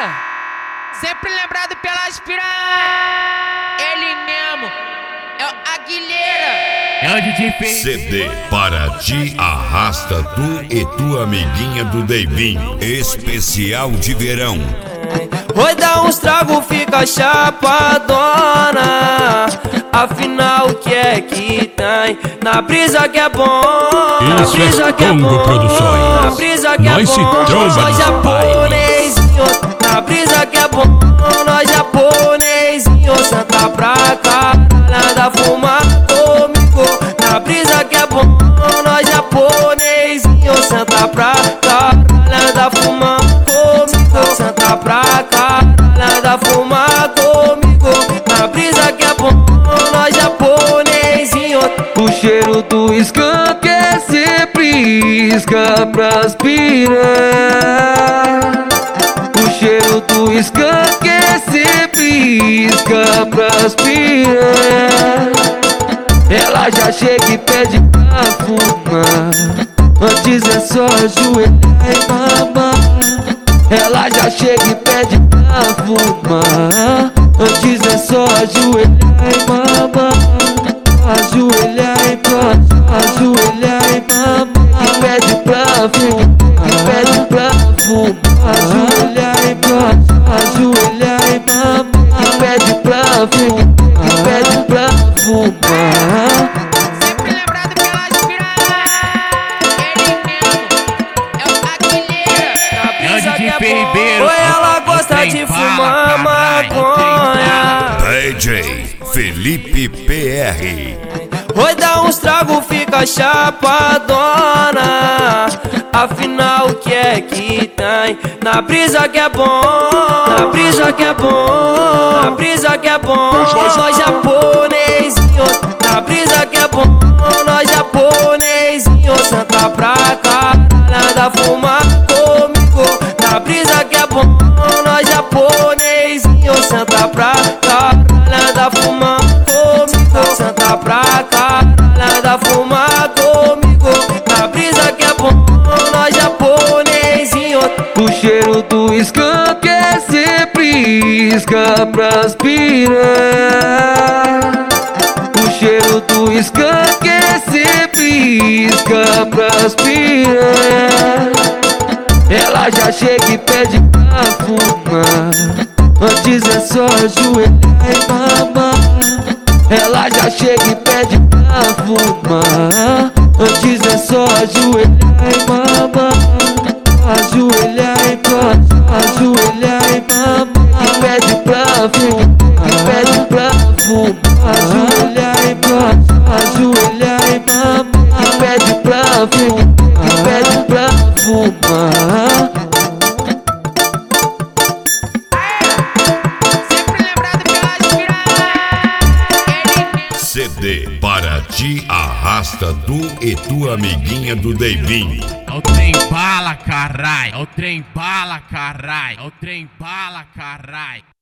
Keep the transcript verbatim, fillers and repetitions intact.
Sempre lembrado pelas piranhas. Ele mesmo é o Aguilera. É o D J C D para ti arrasta tu e tua amiguinha do Deivinho. Especial de verão. Oi, dá uns trago, fica chapadona. Afinal, o que é que tem? Na brisa que é bom. Na Isso brisa é que é Congo bom. Produções. Na brisa que é Nós se bom. tromba Nós nos japonesinhos. Na brisa que é bom. Nós japonesinhos. Senta pra cá, nada fuma comigo. Na brisa que é bom. Nós japonesinhos. Senta pra cá, nada fuma comigo. Senta pra cá, nada fuma comigo. Na brisa que é bom, nós japonesinho. O cheiro do skunk é sempre isca pras piranha. O cheiro do skunk é sempre isca pras piranha. Ela já chega e pede pra fumar. Antes é só ajoelhar e mamar. Ela já chega e pede pra fumar. Antes é só ajoelhar e mamar. Ajoelhar e mamar. Ajoelhar e mamar. E pede pra fumar. E pede pra fumar. Ajoelhar e mamar. Ajoelhar e mamar. E pede pra fumar. E pede pra fumar. Sempre lembrado pelas piranhas. Ele mesmo é o Aguilera. É o D J Ribeiro. Ou ela gosta de fumar maconha. D J Felipe P R. Oi, dá uns trago, fica chapadona. Afinal, o que é que tem? Na brisa que é bom. Na brisa que é bom. Na brisa que é bom. Nós japonesinhos. Na brisa que é bom. Nós japonesinhos. Senta pra cá, nada fuma comigo. Na brisa que é bom. Nós japonesinhos. Senta pra cá, nada fuma comigo. Senta pra cá, nada fuma comigo. Na brisa que é bom, nós japonesinho. O cheiro do skunk é sempre isca pras piranha. O cheiro do skunk é sempre isca pras piranha. Ela já chega e pede pra fumar. Antes é só ajoelhar e mamar. Ela já chega e pede pra fumar. Antes é só ajoelhar e mamar. Ajoelhar e mamar. Ajoelhar e mamar. E pede pra fumar. E pede pra fumar. Ajoelhar e mamar. Ajoelhar e mamar. E pede pra fumar. E pede pra fumar. Sempre lembrado pelas piranhas. Ele mesmo. C D para ti arrasta tu e tua amiguinha do Deivinho. É o trem bala, carai. É o trem bala, carai. É o trem bala, carai.